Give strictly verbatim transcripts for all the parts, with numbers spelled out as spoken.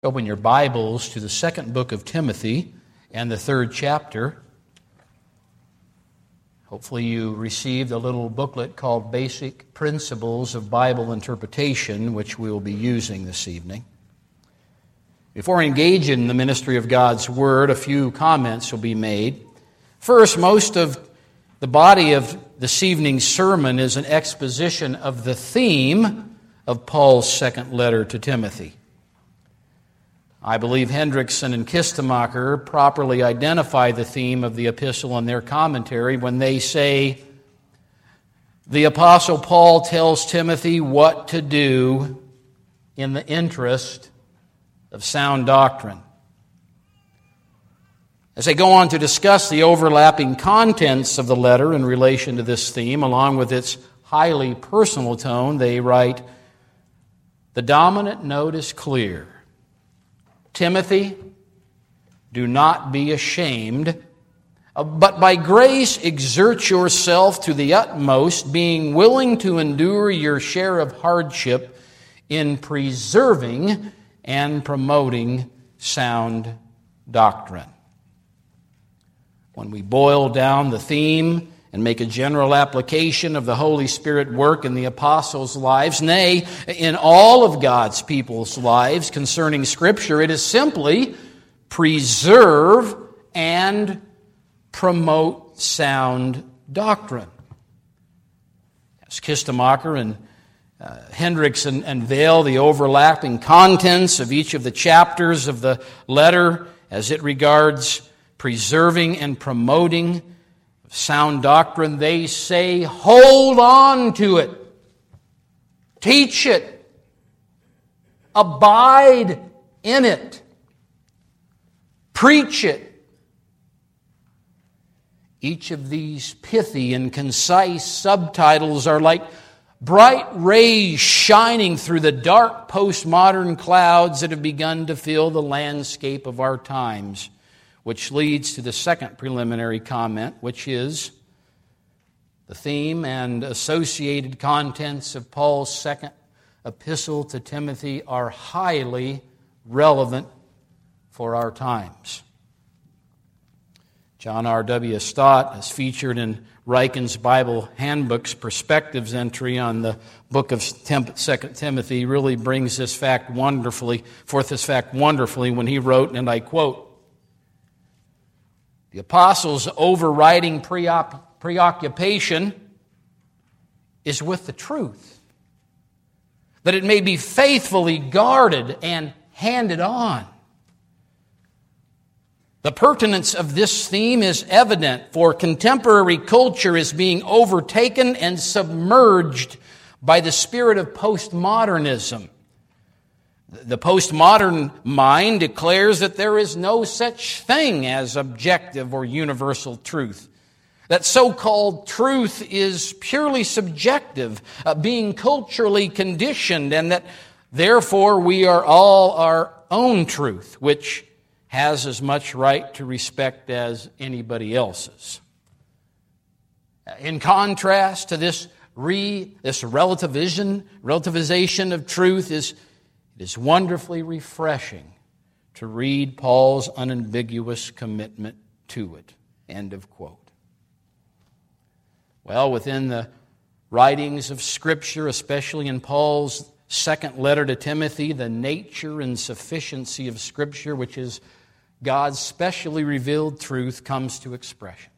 Open your Bibles to the second book of Timothy and the third chapter. Hopefully you received a little booklet called Basic Principles of Bible Interpretation, which we will be using this evening. Before I engage in the ministry of God's Word, a few comments will be made. First, most of the body of this evening's sermon is an exposition of the theme of Paul's second letter to Timothy. I believe Hendrickson and Kistemacher properly identify the theme of the epistle in their commentary when they say, the Apostle Paul tells Timothy what to do in the interest of sound doctrine. As they go on to discuss the overlapping contents of the letter in relation to this theme, along with its highly personal tone, they write, the dominant note is clear. Timothy, do not be ashamed, but by grace exert yourself to the utmost, being willing to endure your share of hardship in preserving and promoting sound doctrine. When we boil down the theme and make a general application of the Holy Spirit work in the apostles' lives, nay, in all of God's people's lives concerning Scripture, it is simply preserve and promote sound doctrine. As Kistemacher and uh, Hendrickson unveil the overlapping contents of each of the chapters of the letter as it regards preserving and promoting sound doctrine, they say, hold on to it. Teach it. Abide in it. Preach it. Each of these pithy and concise subtitles are like bright rays shining through the dark postmodern clouds that have begun to fill the landscape of our times. Which leads to the second preliminary comment, which is the theme and associated contents of Paul's second epistle to Timothy are highly relevant for our times. John R W Stott, as featured in Ryken's Bible Handbook's Perspectives entry on the book of Second Timothy, really brings this fact wonderfully, forth this fact wonderfully when he wrote, and I quote, the apostle's overriding preop- preoccupation is with the truth, that it may be faithfully guarded and handed on. The pertinence of this theme is evident, for contemporary culture is being overtaken and submerged by the spirit of postmodernism. The postmodern mind declares that there is no such thing as objective or universal truth. That so-called truth is purely subjective, uh, being culturally conditioned, and that therefore we are all our own truth, which has as much right to respect as anybody else's. In contrast to this re, this relativization, relativization of truth is It is wonderfully refreshing to read Paul's unambiguous commitment to it. End of quote. Well, within the writings of Scripture, especially in Paul's second letter to Timothy, the nature and sufficiency of Scripture, which is God's specially revealed truth, comes to expression.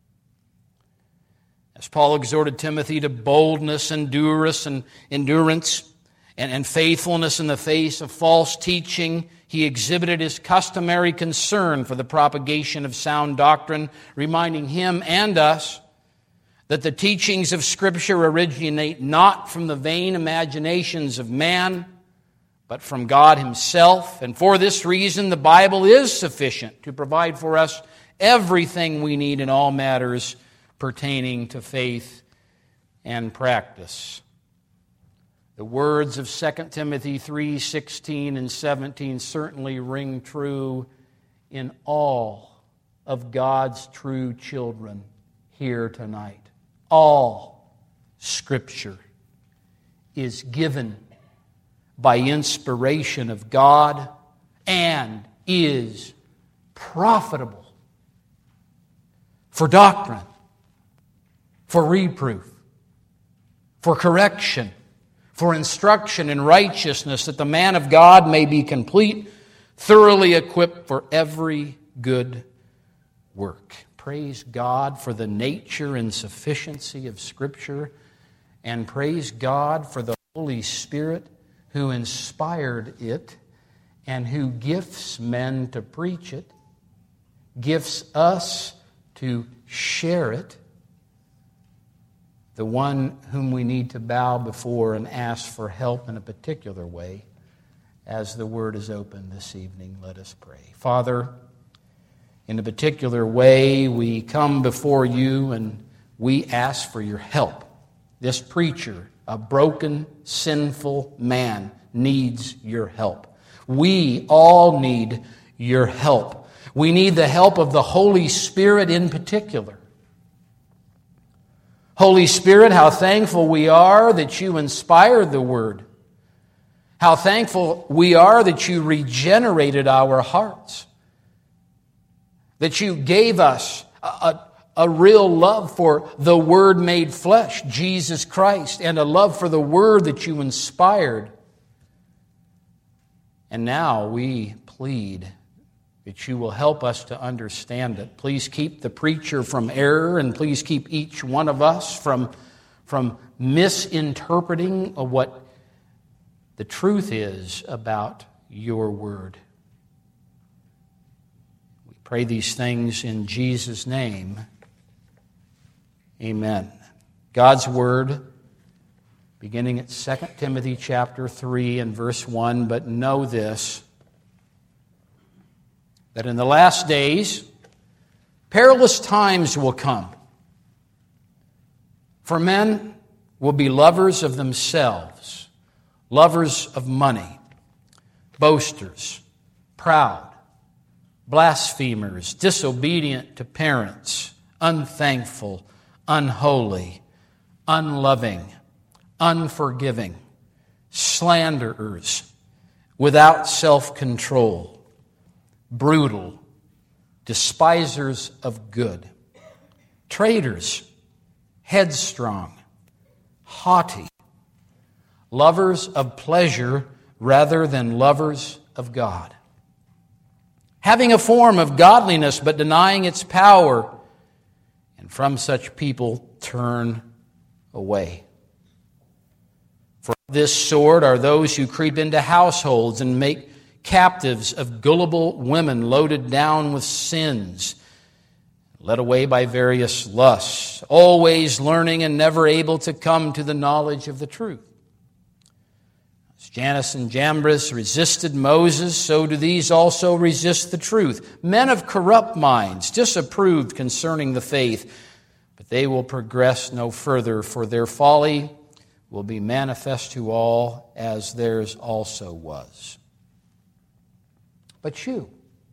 As Paul exhorted Timothy to boldness, endurance, and endurance, And, and faithfulness in the face of false teaching, he exhibited his customary concern for the propagation of sound doctrine, reminding him and us that the teachings of Scripture originate not from the vain imaginations of man, but from God Himself. And for this reason, the Bible is sufficient to provide for us everything we need in all matters pertaining to faith and practice. The words of Second Timothy three sixteen and seventeen certainly ring true in all of God's true children here tonight. All Scripture is given by inspiration of God and is profitable for doctrine, for reproof, for correction, for instruction in righteousness, that the man of God may be complete, thoroughly equipped for every good work. Praise God for the nature and sufficiency of Scripture, and praise God for the Holy Spirit who inspired it and who gifts men to preach it, gifts us to share it, the one whom we need to bow before and ask for help in a particular way. As the Word is open this evening, let us pray. Father, in a particular way, we come before you and we ask for your help. This preacher, a broken, sinful man, needs your help. We all need your help. We need the help of the Holy Spirit in particular. Holy Spirit, how thankful we are that you inspired the Word. How thankful we are that you regenerated our hearts. That you gave us a, a, a real love for the Word made flesh, Jesus Christ, and a love for the Word that you inspired. And now we plead that you will help us to understand it. Please keep the preacher from error, and please keep each one of us from, from misinterpreting of what the truth is about your Word. We pray these things in Jesus' name. Amen. God's Word, beginning at Second Timothy chapter three and verse one, but know this, that in the last days, perilous times will come. For men will be lovers of themselves, lovers of money, boasters, proud, blasphemers, disobedient to parents, unthankful, unholy, unloving, unforgiving, slanderers, without self-control, brutal, despisers of good, traitors, headstrong, haughty, lovers of pleasure rather than lovers of God, having a form of godliness but denying its power, and from such people turn away. For this sort are those who creep into households and make captives of gullible women loaded down with sins, led away by various lusts, always learning and never able to come to the knowledge of the truth. As Jannes and Jambres resisted Moses, so do these also resist the truth. Men of corrupt minds, disapproved concerning the faith, but they will progress no further, for their folly will be manifest to all, as theirs also was. But you,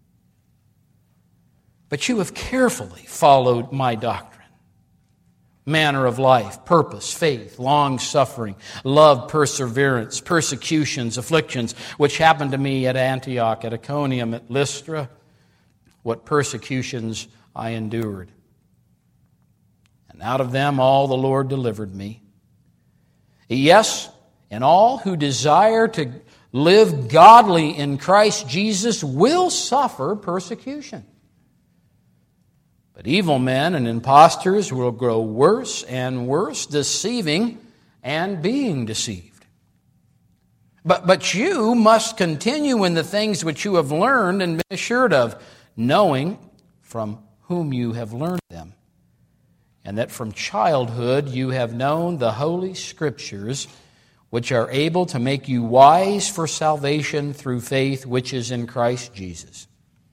but you have carefully followed my doctrine, manner of life, purpose, faith, long-suffering, love, perseverance, persecutions, afflictions, which happened to me at Antioch, at Iconium, at Lystra, what persecutions I endured. And out of them all the Lord delivered me. Yes, and all who desire to live godly in Christ Jesus will suffer persecution. But evil men and impostors will grow worse and worse, deceiving and being deceived. But, but you must continue in the things which you have learned and been assured of, knowing from whom you have learned them, and that from childhood you have known the Holy Scriptures, which are able to make you wise for salvation through faith which is in Christ Jesus.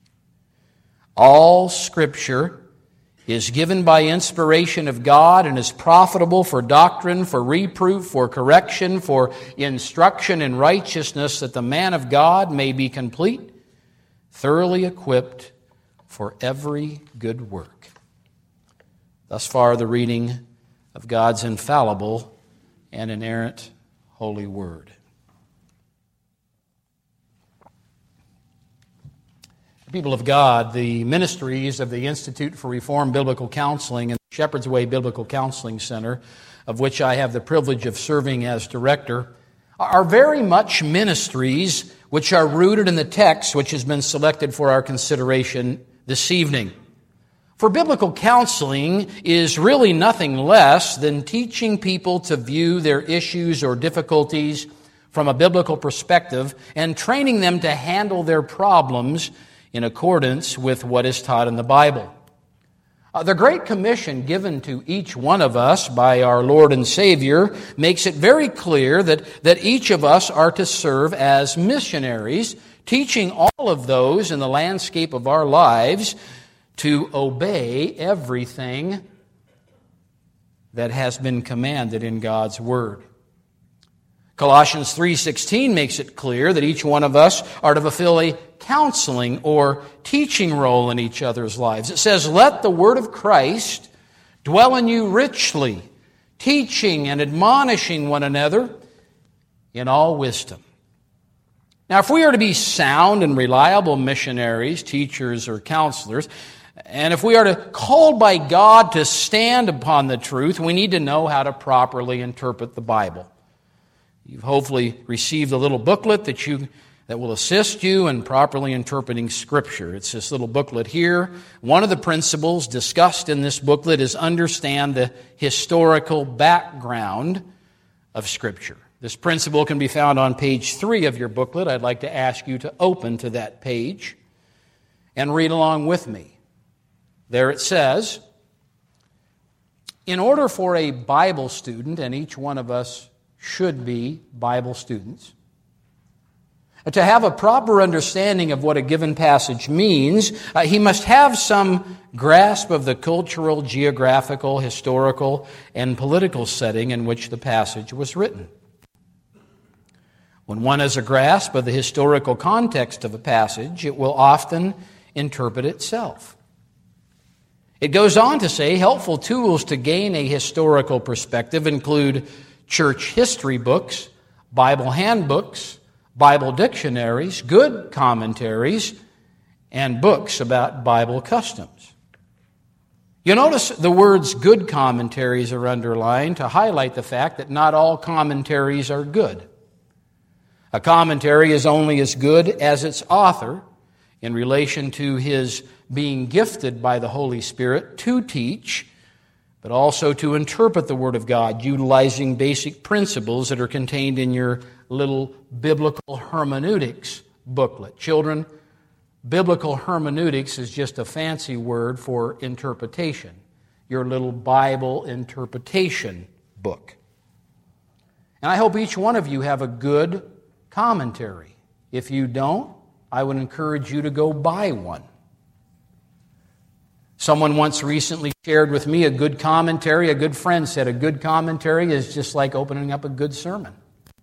All Scripture is given by inspiration of God and is profitable for doctrine, for reproof, for correction, for instruction in righteousness, that the man of God may be complete, thoroughly equipped for every good work. Thus far, the reading of God's infallible and inerrant Holy Word. People of God, the ministries of the Institute for Reformed Biblical Counseling and the Shepherd's Way Biblical Counseling Center, of which I have the privilege of serving as director, are very much ministries which are rooted in the text which has been selected for our consideration this evening. For biblical counseling is really nothing less than teaching people to view their issues or difficulties from a biblical perspective and training them to handle their problems in accordance with what is taught in the Bible. Uh, the Great Commission given to each one of us by our Lord and Savior makes it very clear that, that each of us are to serve as missionaries, teaching all of those in the landscape of our lives to obey everything that has been commanded in God's Word. Colossians three sixteen makes it clear that each one of us are to fulfill a counseling or teaching role in each other's lives. It says, "Let the word of Christ dwell in you richly, teaching and admonishing one another in all wisdom." Now, if we are to be sound and reliable missionaries, teachers, or counselors, and if we are to called by God to stand upon the truth, we need to know how to properly interpret the Bible. You've hopefully received a little booklet that you that will assist you in properly interpreting Scripture. It's this little booklet here. One of the principles discussed in this booklet is understand the historical background of Scripture. This principle can be found on page three of your booklet. I'd like to ask you to open to that page and read along with me. There it says, "In order for a Bible student," and each one of us should be Bible students, "to have a proper understanding of what a given passage means, uh, he must have some grasp of the cultural, geographical, historical, and political setting in which the passage was written. When one has a grasp of the historical context of a passage, it will often interpret itself." It goes on to say, helpful tools to gain a historical perspective include church history books, Bible handbooks, Bible dictionaries, good commentaries, and books about Bible customs. You notice the words good commentaries are underlined to highlight the fact that not all commentaries are good. A commentary is only as good as its author in relation to his being gifted by the Holy Spirit to teach, but also to interpret the Word of God, utilizing basic principles that are contained in your little biblical hermeneutics booklet. Children, biblical hermeneutics is just a fancy word for interpretation. Your little Bible interpretation book. And I hope each one of you have a good commentary. If you don't, I would encourage you to go buy one. Someone once recently shared with me a good commentary. A good friend said a good commentary is just like opening up a good sermon.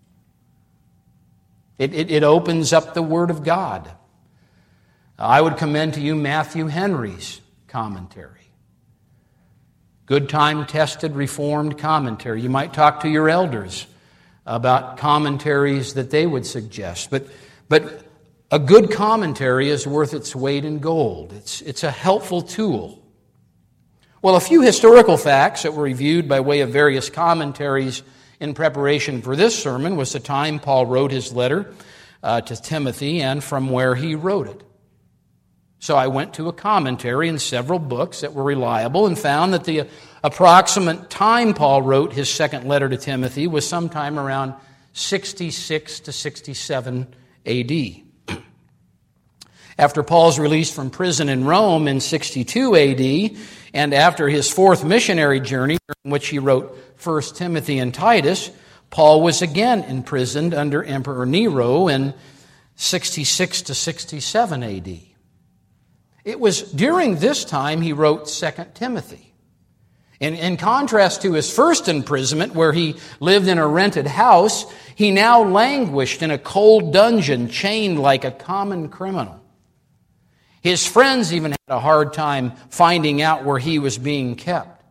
It, it, it opens up the Word of God. I would commend to you Matthew Henry's commentary. Good time-tested, reformed commentary. You might talk to your elders about commentaries that they would suggest. But, but a good commentary is worth its weight in gold. It's, it's a helpful tool. Well, a few historical facts that were reviewed by way of various commentaries in preparation for this sermon was the time Paul wrote his letter uh, to Timothy and from where he wrote it. So I went to a commentary in several books that were reliable and found that the approximate time Paul wrote his second letter to Timothy was sometime around sixty-six to sixty-seven A D After Paul's release from prison in Rome in sixty-two A D, and after his fourth missionary journey, in which he wrote First Timothy and Titus, Paul was again imprisoned under Emperor Nero in sixty-six to sixty-seven A D It was during this time he wrote Second Timothy. In, in contrast to his first imprisonment, where he lived in a rented house, he now languished in a cold dungeon, chained like a common criminal. His friends even had a hard time finding out where he was being kept.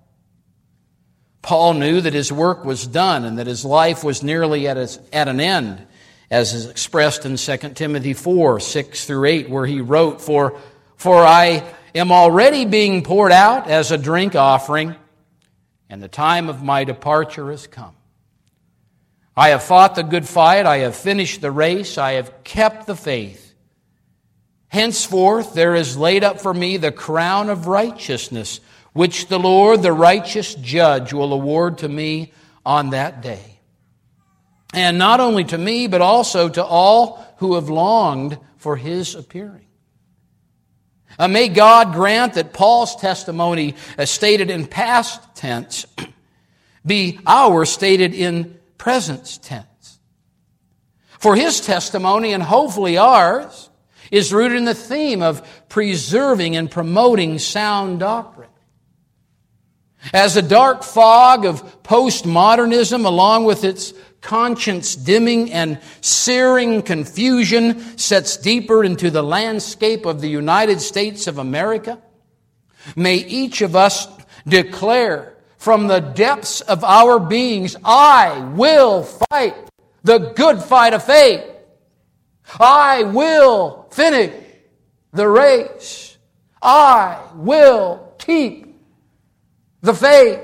Paul knew that his work was done and that his life was nearly at, its, at an end. as is expressed in Second Timothy four, six through eight, where he wrote, For, for I am already being poured out as a drink offering, and the time of my departure has come. I have fought the good fight, I have finished the race, I have kept the faith. Henceforth there is laid up for me the crown of righteousness, which the Lord, the righteous judge, will award to me on that day. And not only to me, but also to all who have longed for His appearing. Uh, may God grant that Paul's testimony, as stated in past tense, be ours stated in present tense. For his testimony, and hopefully ours, is rooted in the theme of preserving and promoting sound doctrine. As the dark fog of postmodernism, along with its conscience-dimming and searing confusion, sets deeper into the landscape of the United States of America, may each of us declare from the depths of our beings, I will fight the good fight of faith. I will finish the race. I will keep the faith.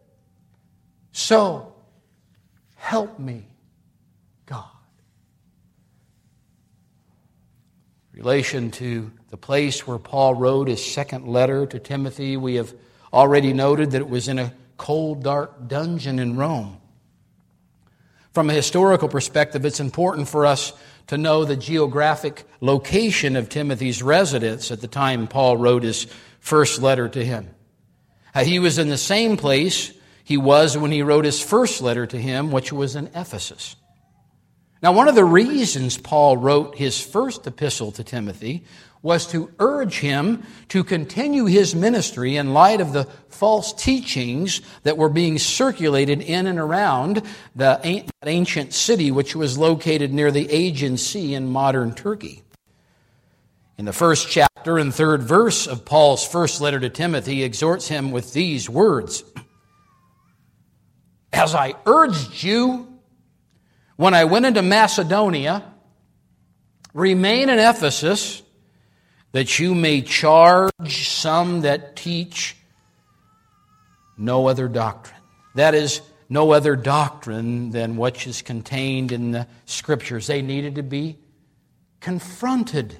So, help me, God. In relation to the place where Paul wrote his second letter to Timothy, we have already noted that it was in a cold, dark dungeon in Rome. From a historical perspective, it's important for us to know the geographic location of Timothy's residence at the time Paul wrote his first letter to him. He was in the same place he was when he wrote his first letter to him, which was in Ephesus. Now, one of the reasons Paul wrote his first epistle to Timothy was to urge him to continue his ministry in light of the false teachings that were being circulated in and around the ancient city, which was located near the Aegean Sea in modern Turkey. In the first chapter and third verse of Paul's first letter to Timothy, he exhorts him with these words: As I urged you when I went into Macedonia, remain in Ephesus, that you may charge some that teach no other doctrine. That is, no other doctrine than what is contained in the Scriptures. They needed to be confronted.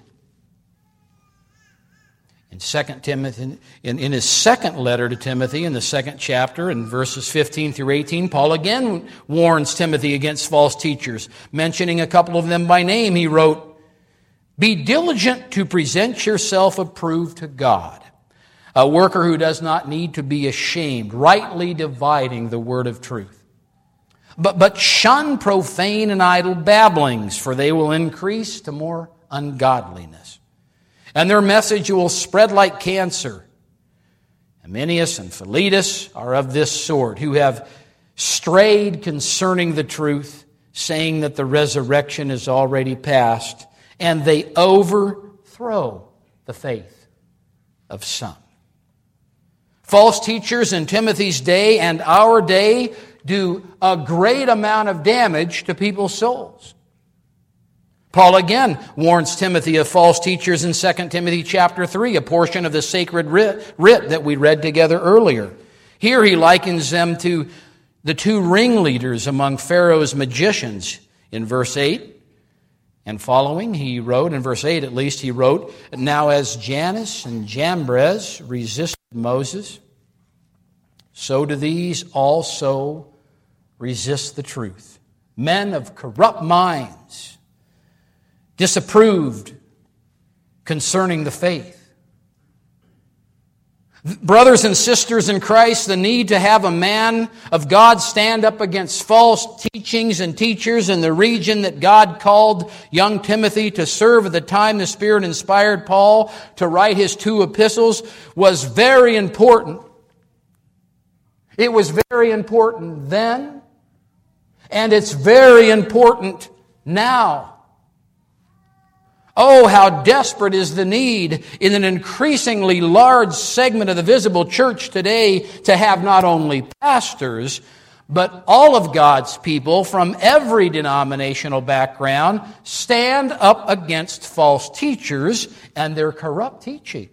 In Second Timothy, in, in his second letter to Timothy, in the second chapter, in verses fifteen through eighteen, Paul again warns Timothy against false teachers. Mentioning a couple of them by name, he wrote, Be diligent to present yourself approved to God, a worker who does not need to be ashamed, rightly dividing the word of truth. But, but shun profane and idle babblings, for they will increase to more ungodliness. And their message will spread like cancer. Hymenaeus and Philetus are of this sort, who have strayed concerning the truth, saying that the resurrection is already past, and they overthrow the faith of some. False teachers in Timothy's day and our day do a great amount of damage to people's souls. Paul again warns Timothy of false teachers in Second Timothy chapter three, a portion of the sacred writ, writ that we read together earlier. Here he likens them to the two ringleaders among Pharaoh's magicians. In verse eight and following, he wrote, in verse eight at least, he wrote, Now as Jannes and Jambres resisted Moses, so do these also resist the truth. Men of corrupt minds, disapproved concerning the faith. Brothers and sisters in Christ, the need to have a man of God stand up against false teachings and teachers in the region that God called young Timothy to serve at the time the Spirit inspired Paul to write his two epistles was very important. It was very important then, and it's very important now. Oh, how desperate is the need in an increasingly large segment of the visible church today to have not only pastors, but all of God's people from every denominational background stand up against false teachers and their corrupt teaching.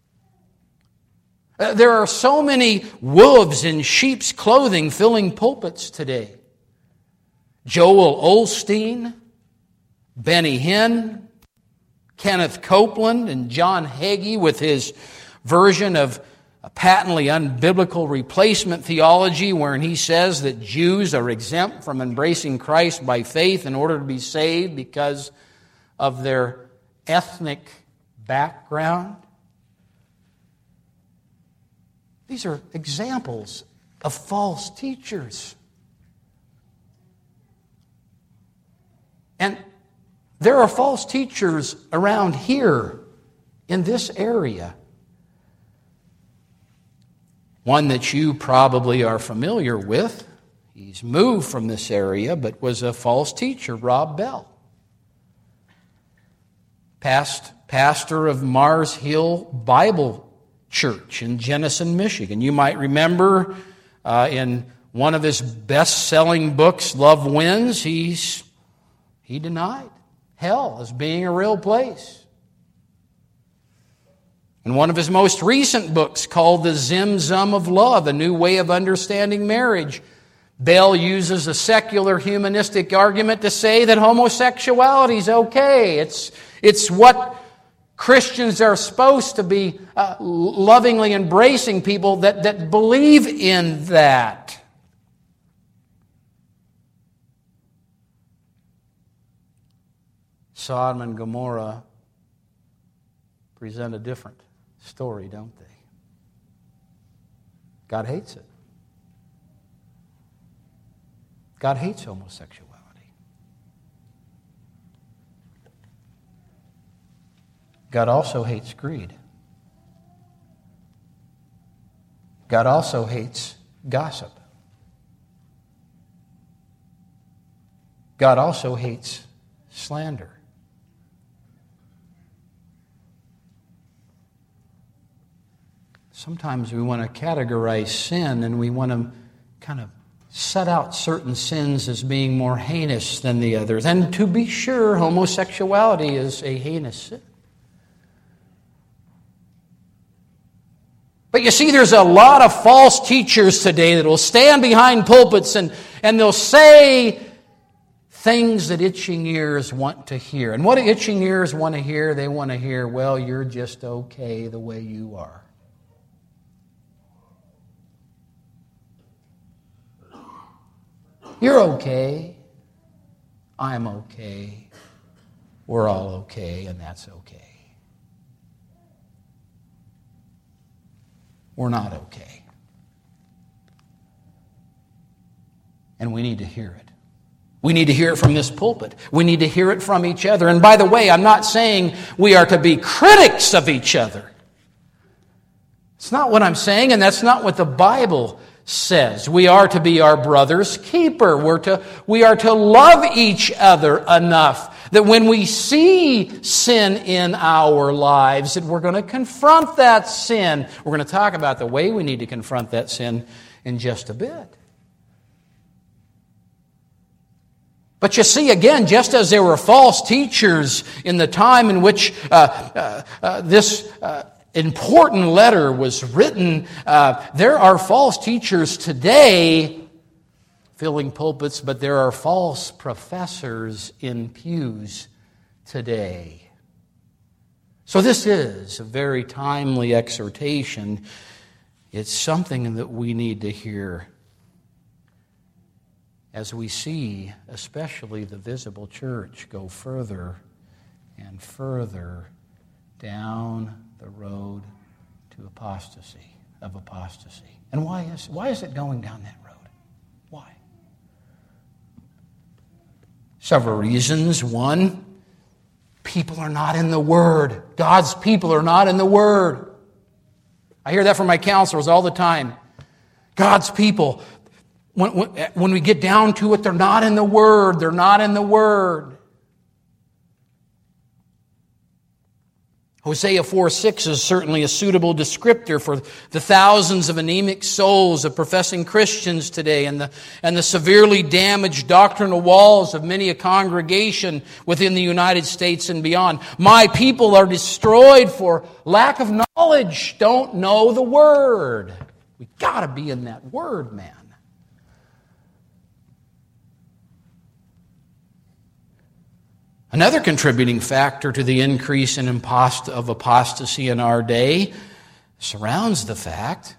There are so many wolves in sheep's clothing filling pulpits today. Joel Osteen, Benny Hinn, Kenneth Copeland, and John Hagee with his version of a patently unbiblical replacement theology wherein he says that Jews are exempt from embracing Christ by faith in order to be saved because of their ethnic background. These are examples of false teachers. And there are false teachers around here in this area. One that you probably are familiar with. He's moved from this area, but was a false teacher, Rob Bell. Past pastor of Mars Hill Bible Church in Jenison, Michigan. You might remember uh, in one of his best-selling books, Love Wins, he's, he denied hell as being a real place. In one of his most recent books called The Zim Zum of Love, A New Way of Understanding Marriage, Bell uses a secular humanistic argument to say that homosexuality is okay. It's, it's what Christians are supposed to be uh, lovingly embracing people that, that believe in that. Sodom and Gomorrah present a different story, don't they? God hates it. God hates homosexuality. God also hates greed. God also hates gossip. God also hates slander. Sometimes we want to categorize sin and we want to kind of set out certain sins as being more heinous than the others. And to be sure, homosexuality is a heinous sin. But you see, there's a lot of false teachers today that will stand behind pulpits and, and they'll say things that itching ears want to hear. And what do itching ears want to hear? They want to hear, well, you're just okay the way you are. You're okay. I'm okay. We're all okay, and that's okay. We're not okay. And we need to hear it. We need to hear it from this pulpit. We need to hear it from each other. And by the way, I'm not saying we are to be critics of each other. It's not what I'm saying, and that's not what the Bible says. We are to be our brother's keeper. We're to, we are to love each other enough that when we see sin in our lives, that we're going to confront that sin. We're going to talk about the way we need to confront that sin in just a bit. But you see, again, just as there were false teachers in the time in which uh, uh, uh, this uh, important letter was written, uh, there are false teachers today filling pulpits, but there are false professors in pews today. So this is a very timely exhortation. It's something that we need to hear as we see, especially the visible church, go further and further down the road to apostasy, of apostasy. And why is, why is it going down that road? Why? Several reasons. One, people are not in the Word. God's people are not in the Word. I hear that from my counselors all the time. God's people, when, when, when we get down to it, they're not in the Word. They're not in the Word. Hosea four six is certainly a suitable descriptor for the thousands of anemic souls of professing Christians today and the, and the severely damaged doctrinal walls of many a congregation within the United States and beyond. My people are destroyed for lack of knowledge, don't know the Word. We've got to be in that Word, man. Another contributing factor to the increase in impost- of apostasy in our day surrounds the fact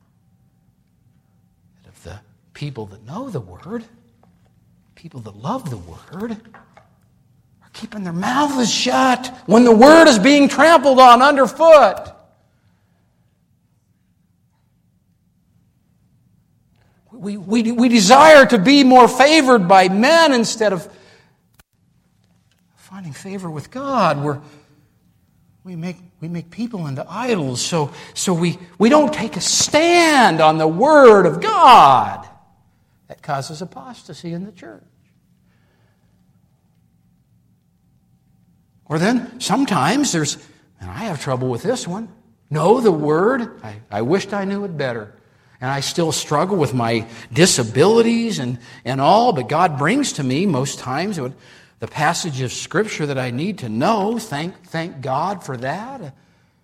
that of the people that know the Word, people that love the Word, are keeping their mouths shut when the Word is being trampled on underfoot. We, we, we desire to be more favored by men instead of finding favor with God. We're, we make we make people into idols, so so we, we don't take a stand on the Word of God. That causes apostasy in the church. Or then sometimes there's, and I have trouble with this one, know the Word. I, I wished I knew it better. And I still struggle with my disabilities and, and all, but God brings to me most times what the passage of Scripture that I need to know. Thank, thank God for that.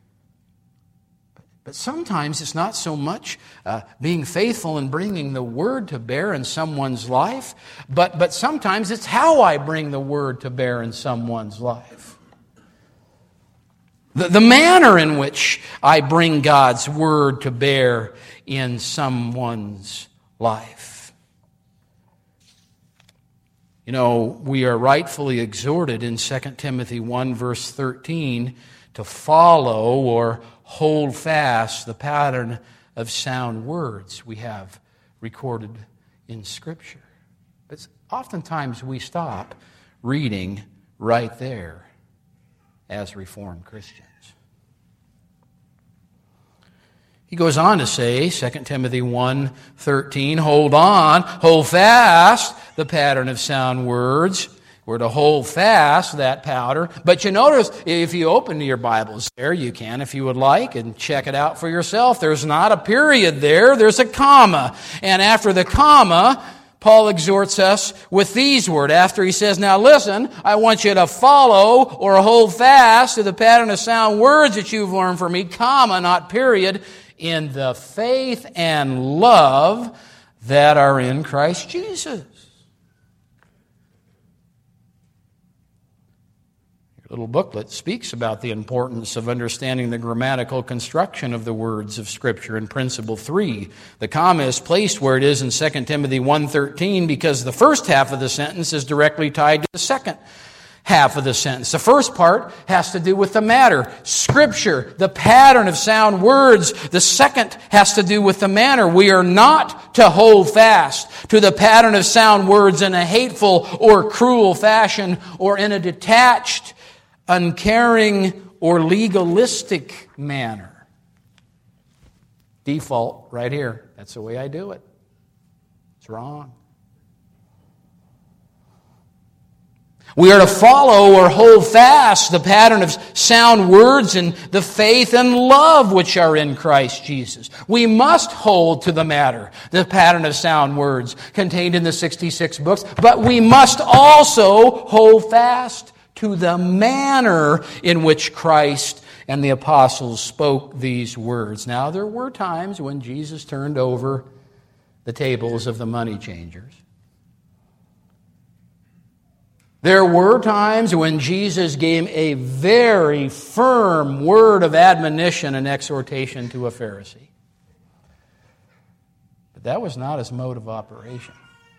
But sometimes it's not so much uh, being faithful and bringing the Word to bear in someone's life, but, but sometimes it's how I bring the Word to bear in someone's life. The, the manner in which I bring God's Word to bear in someone's life. You know, we are rightfully exhorted in Second Timothy one, verse thirteen, to follow or hold fast the pattern of sound words we have recorded in Scripture. But oftentimes we stop reading right there as Reformed Christians. He goes on to say, Second Timothy one thirteen, hold on, hold fast the pattern of sound words. We're to hold fast that pattern. But you notice, if you open your Bibles there, you can, if you would like, and check it out for yourself. There's not a period there, there's a comma. And after the comma, Paul exhorts us with these words. After he says, now listen, I want you to follow or hold fast to the pattern of sound words that you've learned from me, comma, not period, in the faith and love that are in Christ Jesus. Your little booklet speaks about the importance of understanding the grammatical construction of the words of Scripture in Principle three. The comma is placed where it is in Second Timothy one thirteen because the first half of the sentence is directly tied to the second half of the sentence. The first part has to do with the matter, Scripture, the pattern of sound words. The second has to do with the manner. We are not to hold fast to the pattern of sound words in a hateful or cruel fashion or in a detached, uncaring, or legalistic manner. Default right here. That's the way I do it. It's wrong. We are to follow or hold fast the pattern of sound words and the faith and love which are in Christ Jesus. We must hold to the matter, the pattern of sound words contained in the sixty-six books, but we must also hold fast to the manner in which Christ and the apostles spoke these words. Now, there were times when Jesus turned over the tables of the money changers. There were times when Jesus gave a very firm word of admonition and exhortation to a Pharisee. But that was not his mode of operation.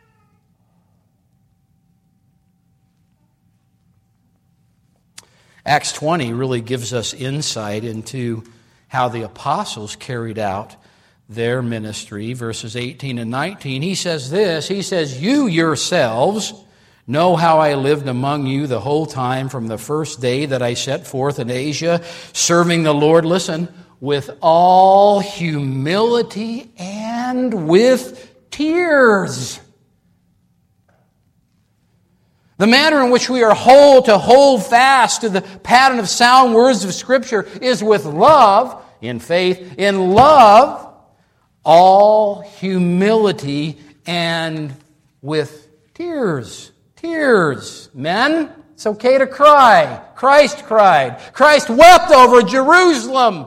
Acts twenty really gives us insight into how the apostles carried out their ministry. Verses eighteen and nineteen, he says this, he says, you yourselves know how I lived among you the whole time from the first day that I set forth in Asia, serving the Lord, listen, with all humility and with tears. The manner in which we are whole to hold fast to the pattern of sound words of Scripture is with love, in faith, in love, all humility, and with tears. Tears. Men, it's okay to cry. Christ cried. Christ wept over Jerusalem.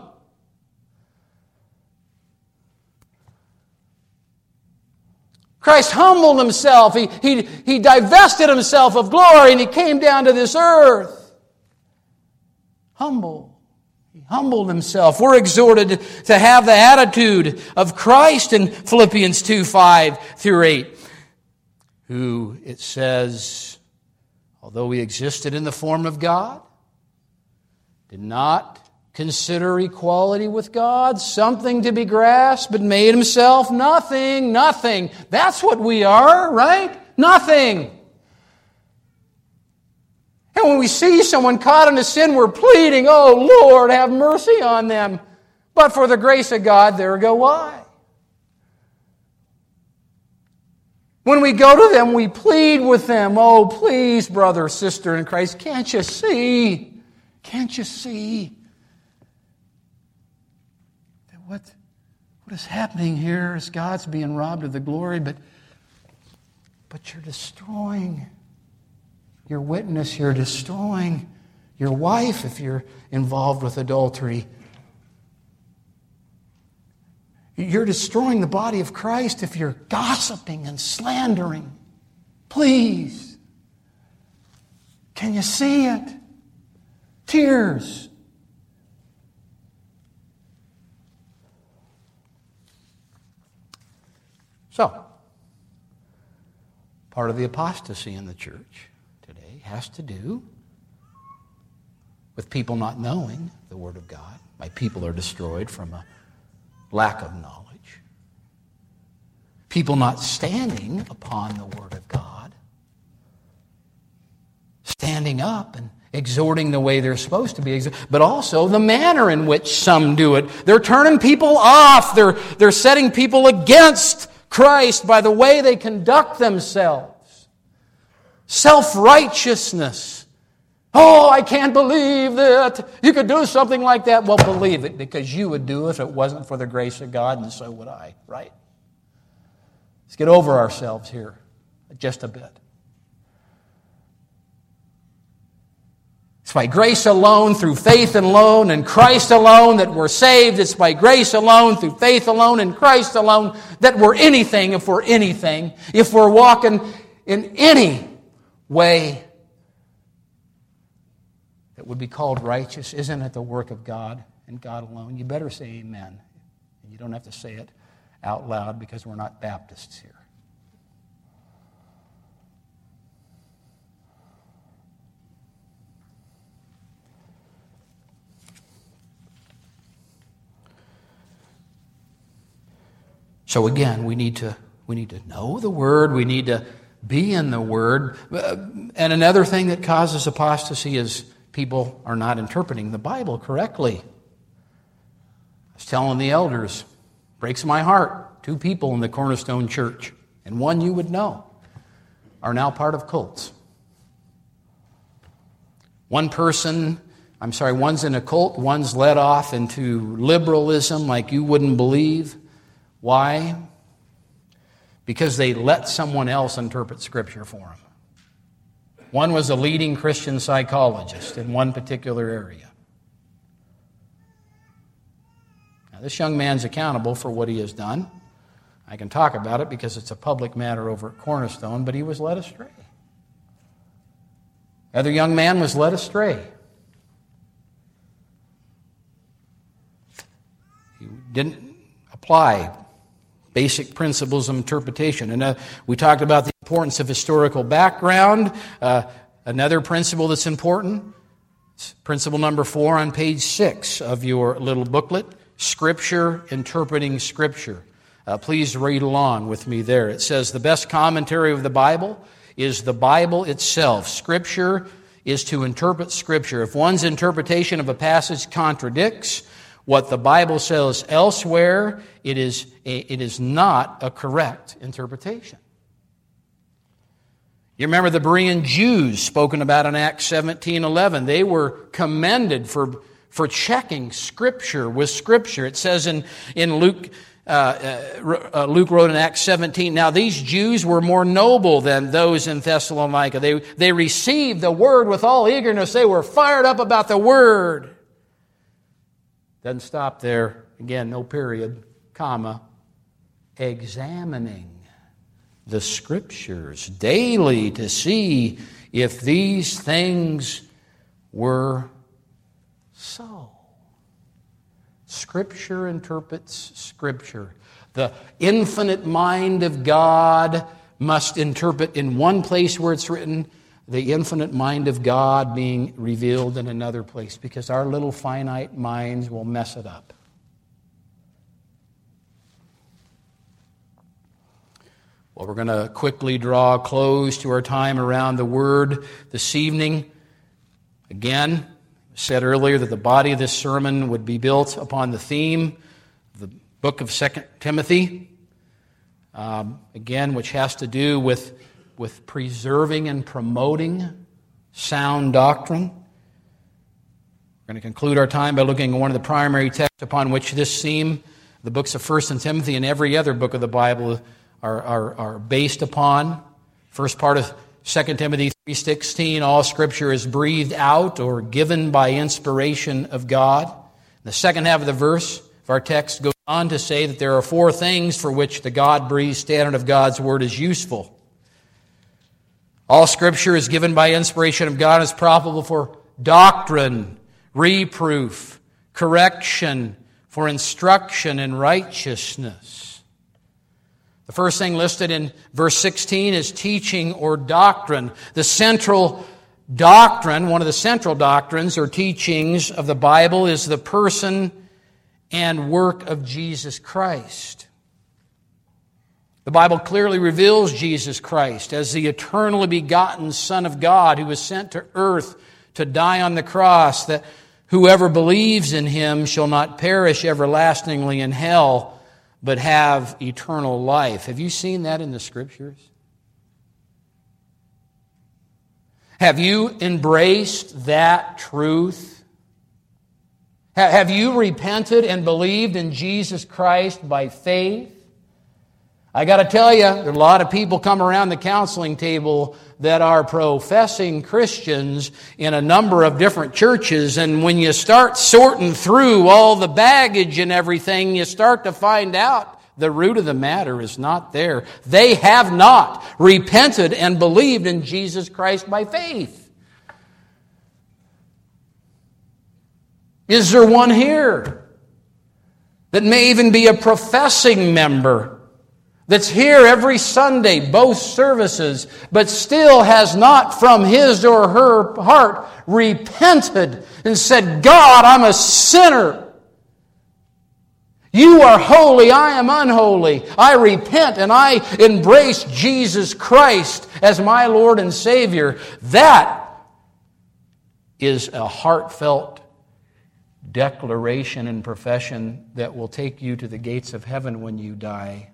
Christ humbled himself. He, he, he divested himself of glory and he came down to this earth. Humble. He humbled himself. We're exhorted to have the attitude of Christ in Philippians two, five through eight. Who, it says, although he existed in the form of God, did not consider equality with God something to be grasped, but made himself nothing, nothing. That's what we are, right? Nothing. And when we see someone caught in a sin, we're pleading, oh Lord, have mercy on them. But for the grace of God, there go I. When we go to them, we plead with them, oh please, brother, sister in Christ, can't you see? Can't you see? What, what is happening here is God's being robbed of the glory, but, but you're destroying your witness. You're destroying your wife if you're involved with adultery. You're destroying the body of Christ if you're gossiping and slandering. Please. Can you see it? Tears. So, part of the apostasy in the church today has to do with people not knowing the Word of God. My people are destroyed from a lack of knowledge. People not standing upon the Word of God. Standing up and exhorting the way they're supposed to be, but also the manner in which some do it. They're turning people off. They're, they're setting people against Christ by the way they conduct themselves. Self-righteousness. Oh, I can't believe that you could do something like that. Well, believe it, because you would do it if it wasn't for the grace of God, and so would I, right? Let's get over ourselves here just a bit. It's by grace alone, through faith alone, and Christ alone that we're saved. It's by grace alone, through faith alone, and Christ alone that we're anything if we're anything. If we're walking in any way that would be called righteous, isn't it the work of God and God alone? You better say amen. And you don't have to say it out loud because we're not Baptists here. So again, we need to we need to know the Word. We need to be in the Word. And another thing that causes apostasy is people are not interpreting the Bible correctly. I was telling the elders, breaks my heart. Two people in the Cornerstone Church, and one you would know, are now part of cults. One person, I'm sorry, one's in a cult, one's led off into liberalism like you wouldn't believe. Why? Because they let someone else interpret Scripture for them. One was a leading Christian psychologist in one particular area. Now, this young man's accountable for what he has done. I can talk about it because it's a public matter over at Cornerstone, but he was led astray. The other young man was led astray. He didn't apply basic principles of interpretation. And uh, we talked about the importance of historical background. Uh, another principle that's important, principle number four on page six of your little booklet, Scripture interpreting Scripture. Uh, please read along with me there. It says the best commentary of the Bible is the Bible itself. Scripture is to interpret Scripture. If one's interpretation of a passage contradicts what the Bible says elsewhere, it is, a, it is not a correct interpretation. You remember the Berean Jews spoken about in Acts seventeen eleven. They were commended for, for checking Scripture with Scripture. It says in, in Luke, uh, uh, Luke wrote in Acts seventeen, now these Jews were more noble than those in Thessalonica. They, they received the Word with all eagerness. They were fired up about the Word. Doesn't stop there. Again, no period, comma. Examining the Scriptures daily to see if these things were so. Scripture interprets Scripture. The infinite mind of God must interpret in one place where it's written, the infinite mind of God being revealed in another place, because our little finite minds will mess it up. Well, we're going to quickly draw a close to our time around the Word this evening. Again, I said earlier that the body of this sermon would be built upon the theme of the book of Second Timothy, um, again, which has to do with, with preserving and promoting sound doctrine. We're going to conclude our time by looking at one of the primary texts upon which this theme, the books of First and Timothy and every other book of the Bible, Are, are, are based upon. First part of Second Timothy three sixteen, all Scripture is breathed out or given by inspiration of God. The second half of the verse of our text goes on to say that there are four things for which the God-breathed standard of God's Word is useful. All Scripture is given by inspiration of God and is profitable for doctrine, reproof, correction, for instruction in righteousness. The first thing listed in verse sixteen is teaching or doctrine. The central doctrine, one of the central doctrines or teachings of the Bible is the person and work of Jesus Christ. The Bible clearly reveals Jesus Christ as the eternally begotten Son of God who was sent to earth to die on the cross, that whoever believes in Him shall not perish everlastingly in hell, but have eternal life. Have you seen that in the Scriptures? Have you embraced that truth? Have you repented and believed in Jesus Christ by faith? I got to tell you, there are a lot of people come around the counseling table that are professing Christians in a number of different churches, and when you start sorting through all the baggage and everything, you start to find out the root of the matter is not there. They have not repented and believed in Jesus Christ by faith. Is there one here that may even be a professing member that's here every Sunday, both services, but still has not from his or her heart repented and said, God, I'm a sinner. You are holy, I am unholy. I repent and I embrace Jesus Christ as my Lord and Savior. That is a heartfelt declaration and profession that will take you to the gates of heaven when you die.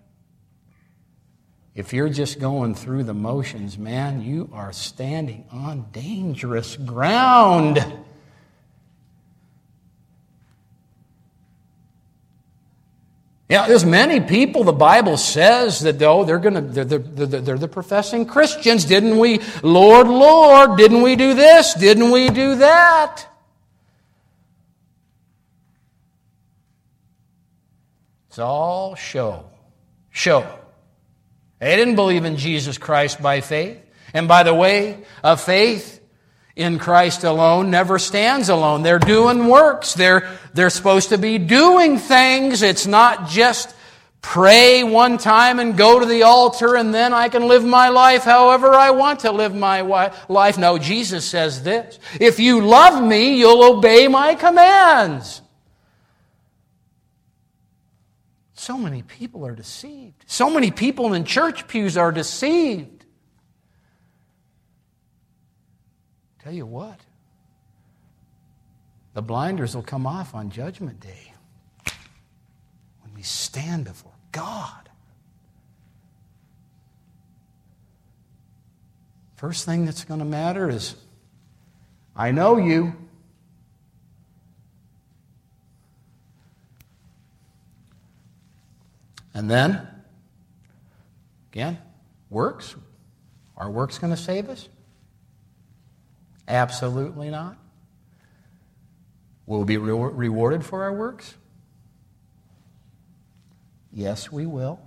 If you're just going through the motions, man, you are standing on dangerous ground. Yeah, there's many people, the Bible says, that though they're going to they're, they're, they're, they're the professing Christians. Didn't we, Lord, Lord, didn't we do this? Didn't we do that? It's all show. Show. They didn't believe in Jesus Christ by faith. And by the way, a faith in Christ alone never stands alone. They're doing works. They're, they're supposed to be doing things. It's not just pray one time and go to the altar and then I can live my life however I want to live my life. No, Jesus says this: if you love me, you'll obey my commands. So many people are deceived. So many people in church pews are deceived. Tell you what, the blinders will come off on Judgment Day when we stand before God. First thing that's going to matter is, I know you. And then, again, works. Are works going to save us? Absolutely not. Will we be re- rewarded for our works? Yes, we will.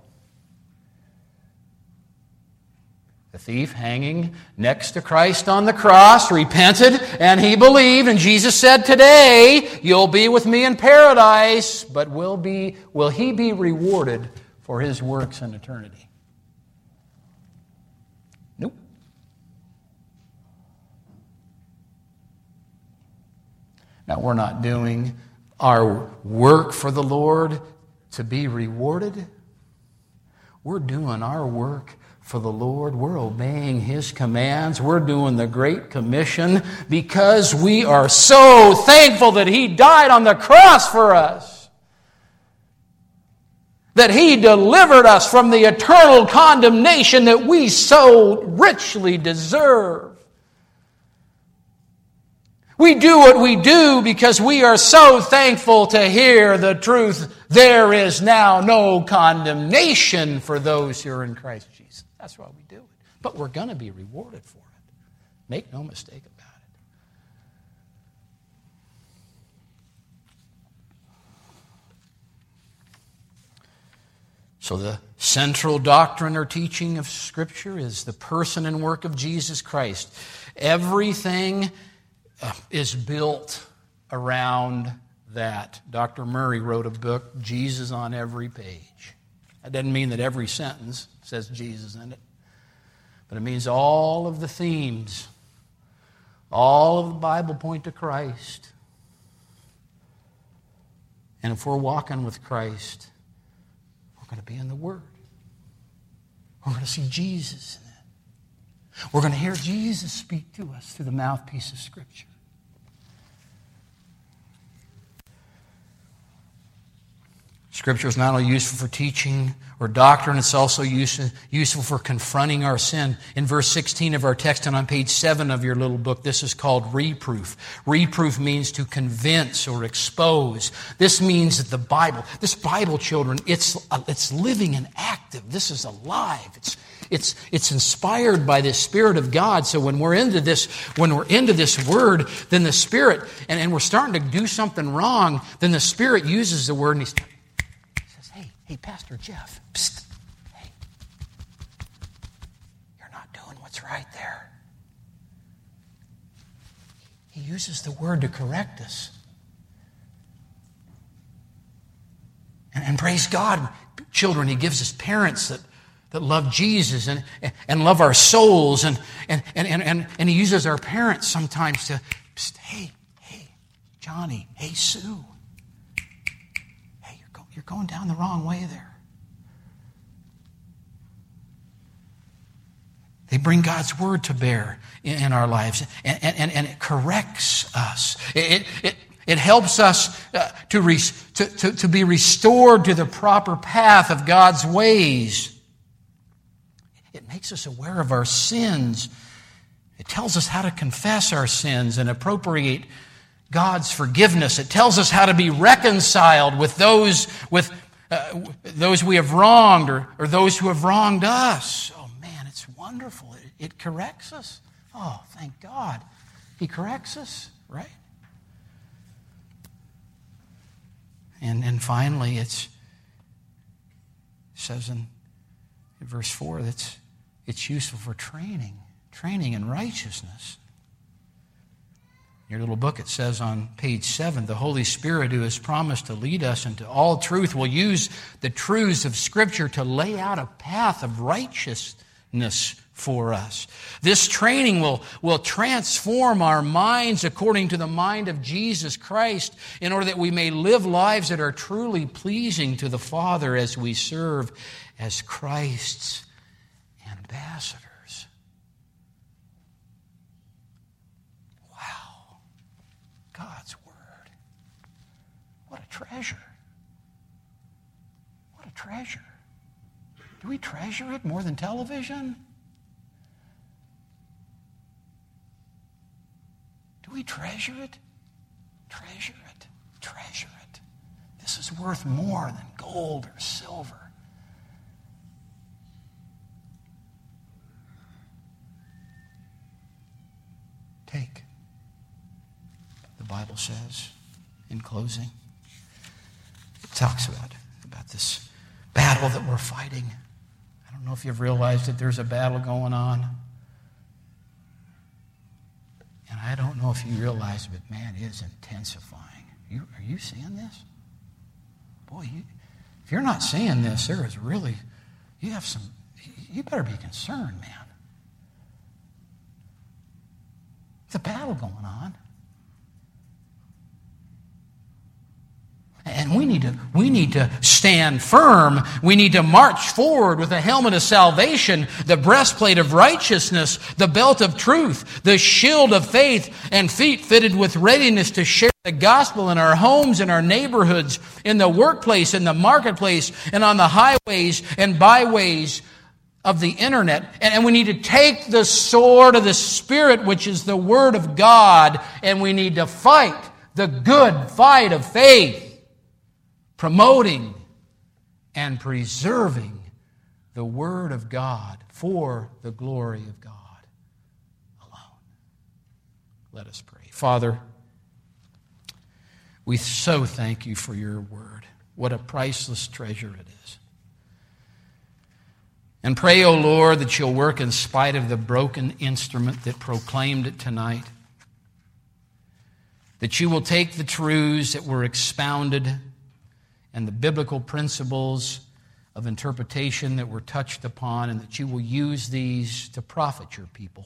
The thief hanging next to Christ on the cross repented and he believed, and Jesus said, today you'll be with me in paradise, but will be will he be rewarded for his works in eternity? Nope. Now, we're not doing our work for the Lord to be rewarded. We're doing our work for the Lord. We're obeying His commands. We're doing the Great Commission because we are so thankful that He died on the cross for us. That He delivered us from the eternal condemnation that we so richly deserve. We do what we do because we are so thankful to hear the truth. There is now no condemnation for those who are in Christ Jesus. That's why we do it. But we're going to be rewarded for it. Make no mistake about it. So the central doctrine or teaching of Scripture is the person and work of Jesus Christ. Everything is built around that. Doctor Murray wrote a book, Jesus on Every Page. That doesn't mean that every sentence says Jesus in it, but it means all of the themes, all of the Bible point to Christ. And if we're walking with Christ, we're going to be in the Word. We're going to see Jesus in it. We're going to hear Jesus speak to us through the mouthpiece of Scripture. Scripture is not only useful for teaching or doctrine, it's also use, useful for confronting our sin. In verse sixteen of our text and on page seven of your little book, this is called reproof. Reproof means to convince or expose. This means that the Bible, this Bible, children, it's, it's living and active. This is alive. It's, it's, it's inspired by the Spirit of God. So when we're into this, when we're into this Word, then the Spirit, and, and we're starting to do something wrong, then the Spirit uses the Word and He's Hey, Pastor Jeff, psst, hey, you're not doing what's right there. He uses the Word to correct us. And, and praise God, children, He gives us parents that, that love Jesus and, and love our souls. And, and, and, and, and He uses our parents sometimes to, psst, hey, hey, Johnny, hey, Sue. You're going down the wrong way there. They bring God's Word to bear in, in our lives, and, and, and it corrects us. It, it, it helps us uh, to, re, to, to, to be restored to the proper path of God's ways. It makes us aware of our sins. It tells us how to confess our sins and appropriate God's forgiveness. It tells us how to be reconciled with those with uh, those we have wronged or, or those who have wronged us. Oh man, it's wonderful. It, it corrects us. Oh, thank God. He corrects us, right? And and finally, it's, it says in, in verse four that it's, it's useful for training, training in righteousness. Your little book, it says on page seven, the Holy Spirit who has promised to lead us into all truth will use the truths of Scripture to lay out a path of righteousness for us. This training will, will transform our minds according to the mind of Jesus Christ in order that we may live lives that are truly pleasing to the Father as we serve as Christ's ambassadors. God's Word. What a treasure. What a treasure. Do we treasure it more than television? we treasure it? Treasure it. Treasure it. This is worth more than gold or silver. Take. The Bible says, in closing, it talks about, about this battle that we're fighting. I don't know if you've realized that there's a battle going on. And I don't know if you realize, but man, it is intensifying. You, are you seeing this? Boy, you, if you're not seeing this, there is really, you have some, you better be concerned, man. There's a battle going on. And we need to we need to stand firm. We need to march forward with a helmet of salvation, the breastplate of righteousness, the belt of truth, the shield of faith, and feet fitted with readiness to share the gospel in our homes, in our neighborhoods, in the workplace, in the marketplace, and on the highways and byways of the internet. And, and we need to take the sword of the Spirit, which is the Word of God, and we need to fight the good fight of faith, promoting and preserving the Word of God for the glory of God alone. Let us pray. Father, we so thank you for your Word. What a priceless treasure it is. And pray, O Lord, that you'll work in spite of the broken instrument that proclaimed it tonight. That you will take the truths that were expounded and the biblical principles of interpretation that were touched upon, and that you will use these to profit your people.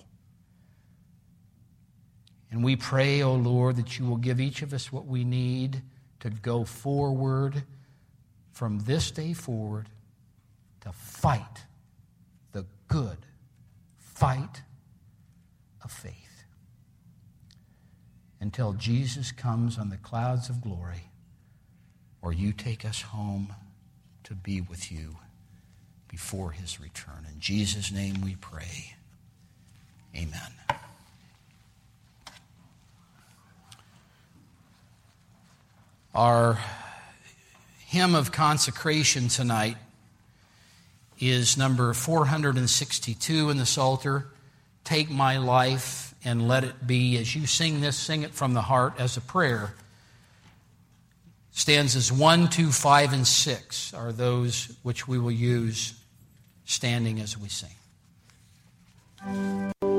And we pray, O Lord, that you will give each of us what we need to go forward from this day forward to fight the good fight of faith until Jesus comes on the clouds of glory, or you take us home to be with you before his return. In Jesus' name we pray. Amen. Our hymn of consecration tonight is number four hundred sixty-two in the Psalter, Take My Life and Let It Be. As you sing this, sing it from the heart as a prayer. Stanzas one, two, five, and six are those which we will use standing as we sing.